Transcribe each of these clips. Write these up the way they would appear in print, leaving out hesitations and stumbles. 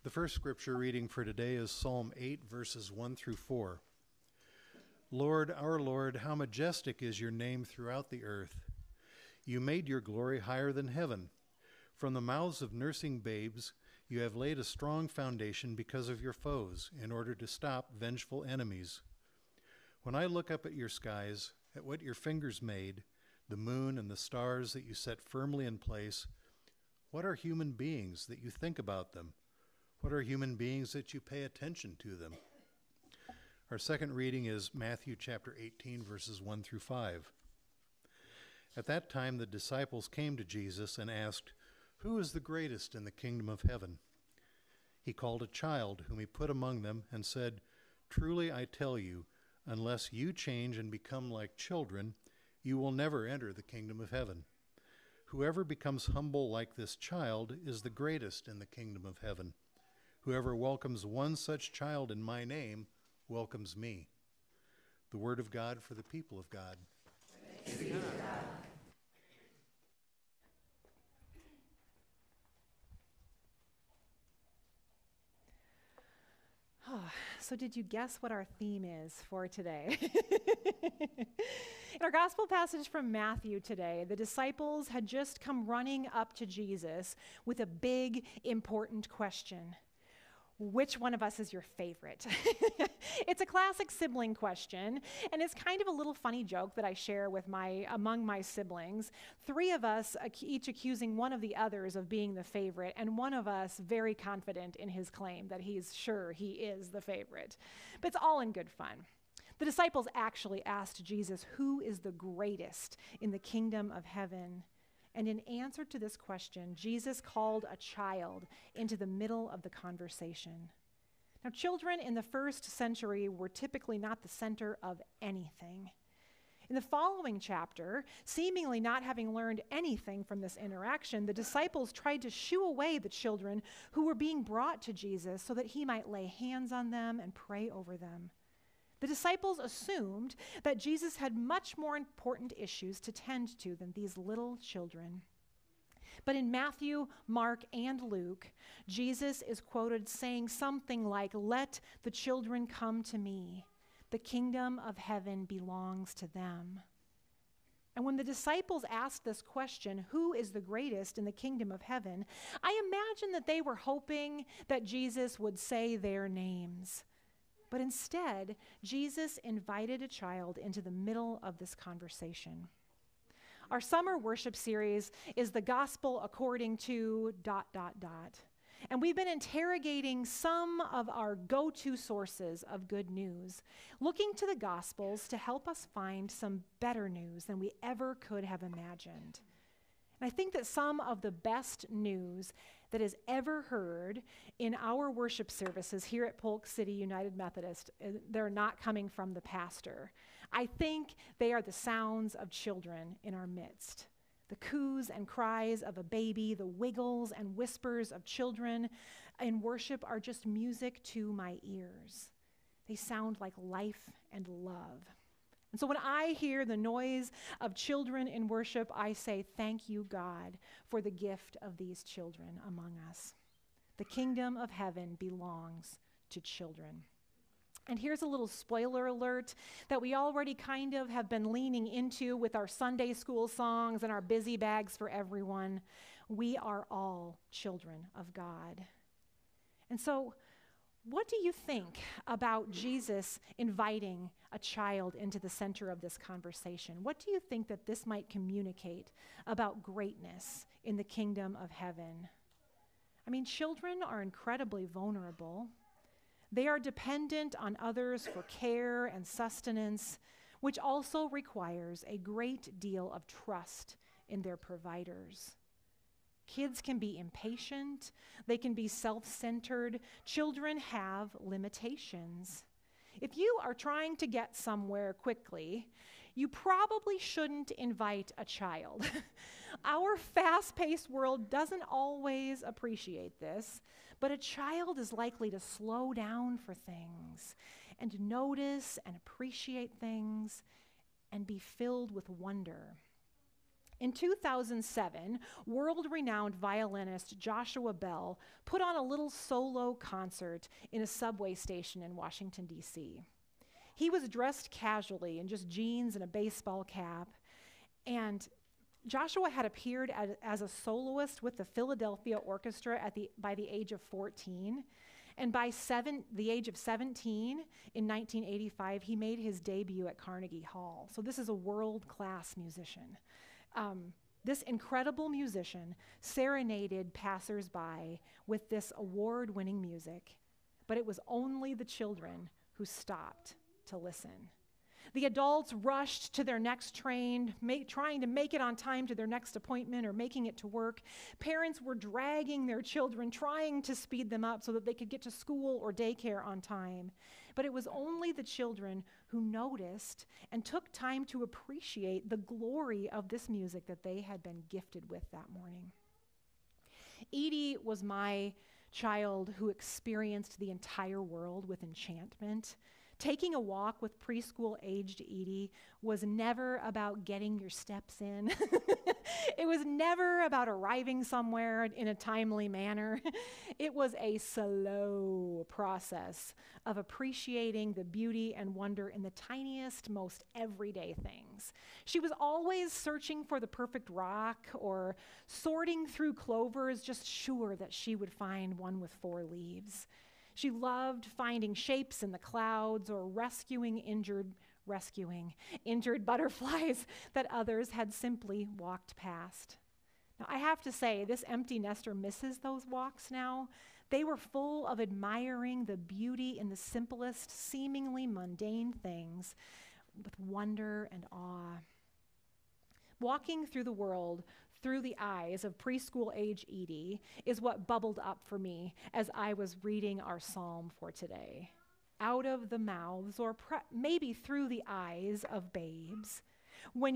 The first scripture reading for today is Psalm 8, verses 1 through 4. Lord, our Lord, how majestic is your name throughout the earth. You made your glory higher than heaven. From the mouths of nursing babes, you have laid a strong foundation because of your foes, in order to stop vengeful enemies. When I look up at your skies, at what your fingers made, the moon and the stars that you set firmly in place, what are human beings that you think about them? What are human beings that you pay attention to them? Our second reading is Matthew chapter 18, verses 1 through 5. At that time, the disciples came to Jesus and asked, "Who is the greatest in the kingdom of heaven?" He called a child whom he put among them and said, "Truly I tell you, unless you change and become like children, you will never enter the kingdom of heaven. Whoever becomes humble like this child is the greatest in the kingdom of heaven. Whoever welcomes one such child in my name welcomes me." The word of God for the people of God. Thanks be to God. So did you guess what our theme is for today? In our gospel passage from Matthew today, the disciples had just come running up to Jesus with a big, important question. Which one of us is your favorite? It's a classic sibling question, and it's kind of a little funny joke that I share with among my siblings. Three of us each accusing one of the others of being the favorite, and one of us very confident in his claim that he's sure he is the favorite. But it's all in good fun. The disciples actually asked Jesus, "Who is the greatest in the kingdom of heaven?" And in answer to this question, Jesus called a child into the middle of the conversation. Now, children in the first century were typically not the center of anything. In the following chapter, seemingly not having learned anything from this interaction, the disciples tried to shoo away the children who were being brought to Jesus so that he might lay hands on them and pray over them. The disciples assumed that Jesus had much more important issues to tend to than these little children. But in Matthew, Mark, and Luke, Jesus is quoted saying something like, "Let the children come to me. The kingdom of heaven belongs to them." And when the disciples asked this question, who is the greatest in the kingdom of heaven, I imagine that they were hoping that Jesus would say their names. But instead, Jesus invited a child into the middle of this conversation. Our summer worship series is the gospel according to ... And we've been interrogating some of our go-to sources of good news, looking to the Gospels to help us find some better news than we ever could have imagined. And I think that some of the best news that is ever heard in our worship services here at Polk City United Methodist, they're not coming from the pastor. I think they are the sounds of children in our midst. The coos and cries of a baby, the wiggles and whispers of children in worship are just music to my ears. They sound like life and love. And so when I hear the noise of children in worship, I say, "Thank you, God, for the gift of these children among us." The kingdom of heaven belongs to children. And here's a little spoiler alert that we already kind of have been leaning into with our Sunday school songs and our busy bags for everyone. We are all children of God. And so, what do you think about Jesus inviting a child into the center of this conversation? What do you think that this might communicate about greatness in the kingdom of heaven? I mean, children are incredibly vulnerable. They are dependent on others for care and sustenance, which also requires a great deal of trust in their providers. Kids can be impatient. They can be self-centered. Children have limitations. If you are trying to get somewhere quickly, you probably shouldn't invite a child. Our fast-paced world doesn't always appreciate this, but a child is likely to slow down for things and notice and appreciate things and be filled with wonder. In 2007, world-renowned violinist Joshua Bell put on a little solo concert in a subway station in Washington, D.C. He was dressed casually in just jeans and a baseball cap, and Joshua had appeared as a soloist with the Philadelphia Orchestra by the age of 14, and by the age of 17, in 1985, he made his debut at Carnegie Hall. So this is a world-class musician. This incredible musician serenaded passersby with this award-winning music, but it was only the children who stopped to listen. The adults rushed to their next train, trying to make it on time to their next appointment or making it to work. Parents were dragging their children, trying to speed them up so that they could get to school or daycare on time. But it was only the children who noticed and took time to appreciate the glory of this music that they had been gifted with that morning. Edie was my child who experienced the entire world with enchantment. Taking a walk with preschool-aged Edie was never about getting your steps in. It was never about arriving somewhere in a timely manner. It was a slow process of appreciating the beauty and wonder in the tiniest, most everyday things. She was always searching for the perfect rock or sorting through clovers, just sure that she would find one with 4 leaves. She loved finding shapes in the clouds or rescuing injured butterflies that others had simply walked past. Now, I have to say, this empty nester misses those walks now. They were full of admiring the beauty in the simplest, seemingly mundane things with wonder and awe. Walking through the world through the eyes of preschool-age Edie is what bubbled up for me as I was reading our psalm for today. Out of the mouths, or maybe through the eyes of babes, when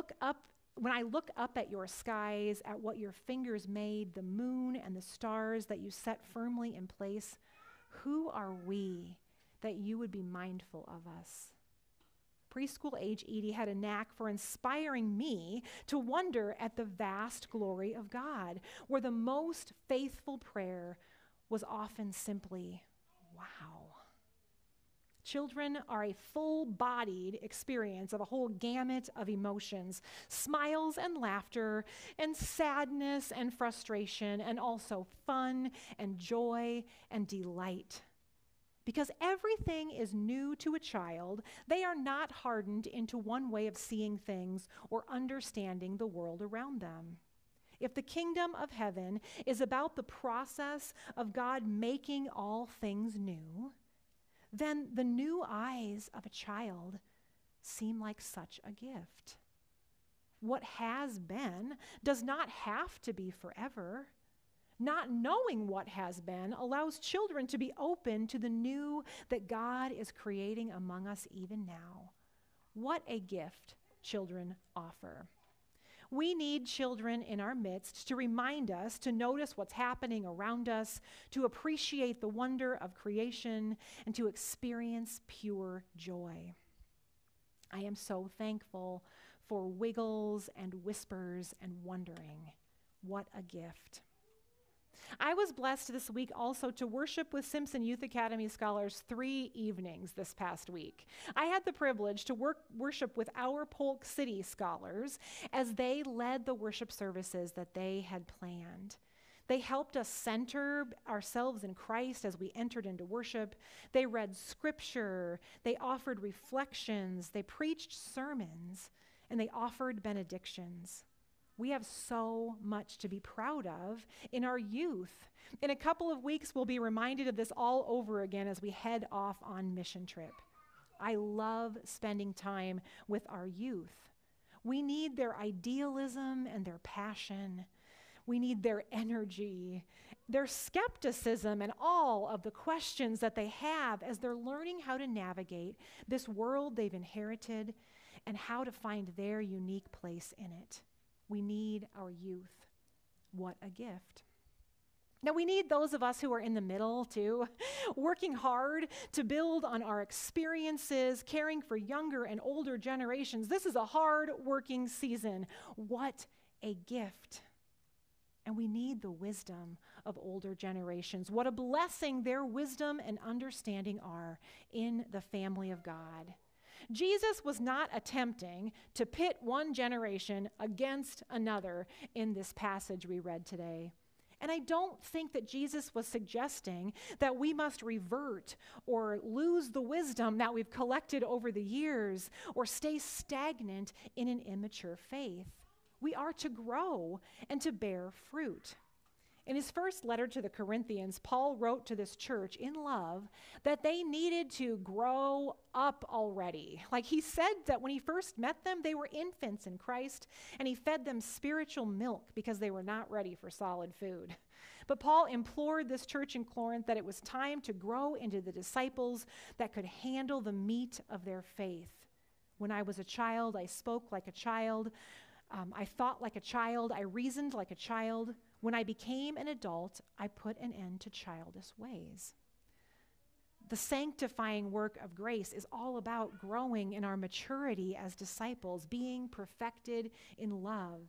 I look up at your skies, at what your fingers made, the moon and the stars that you set firmly in place, who are we that you would be mindful of us? Preschool-age Edie had a knack for inspiring me to wonder at the vast glory of God, where the most faithful prayer was often simply, wow. Children are a full-bodied experience of a whole gamut of emotions, smiles and laughter, and sadness and frustration, and also fun and joy and delight. Because everything is new to a child, they are not hardened into one way of seeing things or understanding the world around them. If the kingdom of heaven is about the process of God making all things new, then the new eyes of a child seem like such a gift. What has been does not have to be forever. Not knowing what has been allows children to be open to the new that God is creating among us even now. What a gift children offer. We need children in our midst to remind us to notice what's happening around us, to appreciate the wonder of creation, and to experience pure joy. I am so thankful for wiggles and whispers and wondering. What a gift. I was blessed this week also to worship with Simpson Youth Academy scholars 3 evenings this past week. I had the privilege to worship with our Polk City scholars as they led the worship services that they had planned. They helped us center ourselves in Christ as we entered into worship. They read scripture, they offered reflections, they preached sermons, and they offered benedictions. We have so much to be proud of in our youth. In a couple of weeks, we'll be reminded of this all over again as we head off on mission trip. I love spending time with our youth. We need their idealism and their passion. We need their energy, their skepticism, and all of the questions that they have as they're learning how to navigate this world they've inherited and how to find their unique place in it. We need our youth. What a gift. Now, we need those of us who are in the middle, too, working hard to build on our experiences, caring for younger and older generations. This is a hard-working season. What a gift. And we need the wisdom of older generations. What a blessing their wisdom and understanding are in the family of God. Jesus was not attempting to pit one generation against another in this passage we read today. And I don't think that Jesus was suggesting that we must revert or lose the wisdom that we've collected over the years or stay stagnant in an immature faith. We are to grow and to bear fruit. In his first letter to the Corinthians, Paul wrote to this church in love that they needed to grow up already. Like he said that when he first met them, they were infants in Christ, and he fed them spiritual milk because they were not ready for solid food. But Paul implored this church in Corinth that it was time to grow into the disciples that could handle the meat of their faith. When I was a child, I spoke like a child. I thought like a child. I reasoned like a child. When I became an adult, I put an end to childish ways. The sanctifying work of grace is all about growing in our maturity as disciples, being perfected in love.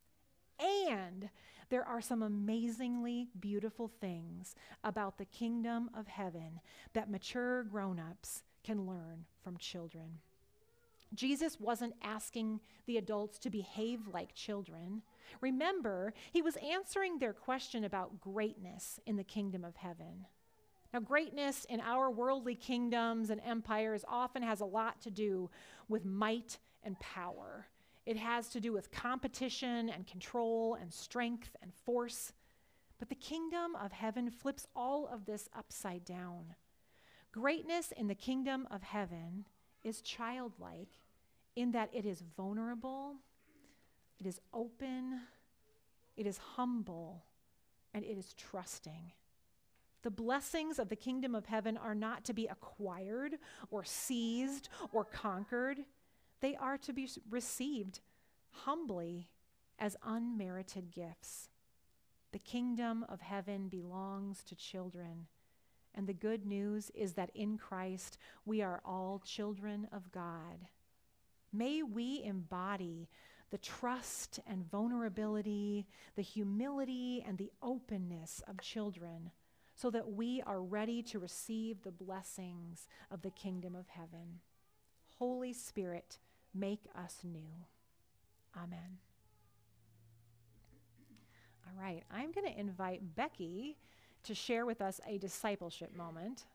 And there are some amazingly beautiful things about the kingdom of heaven that mature grown-ups can learn from children. Jesus wasn't asking the adults to behave like children. Remember, he was answering their question about greatness in the kingdom of heaven. Now, greatness in our worldly kingdoms and empires often has a lot to do with might and power. It has to do with competition and control and strength and force. But the kingdom of heaven flips all of this upside down. Greatness in the kingdom of heaven is childlike in that it is vulnerable, it is open, it is humble, and it is trusting. The blessings of the kingdom of heaven are not to be acquired or seized or conquered. They are to be received humbly as unmerited gifts. The kingdom of heaven belongs to children. And the good news is that in Christ, we are all children of God. May we embody the trust and vulnerability, the humility and the openness of children so that we are ready to receive the blessings of the kingdom of heaven. Holy Spirit, make us new. Amen. All right, I'm going to invite Becky to share with us a discipleship moment.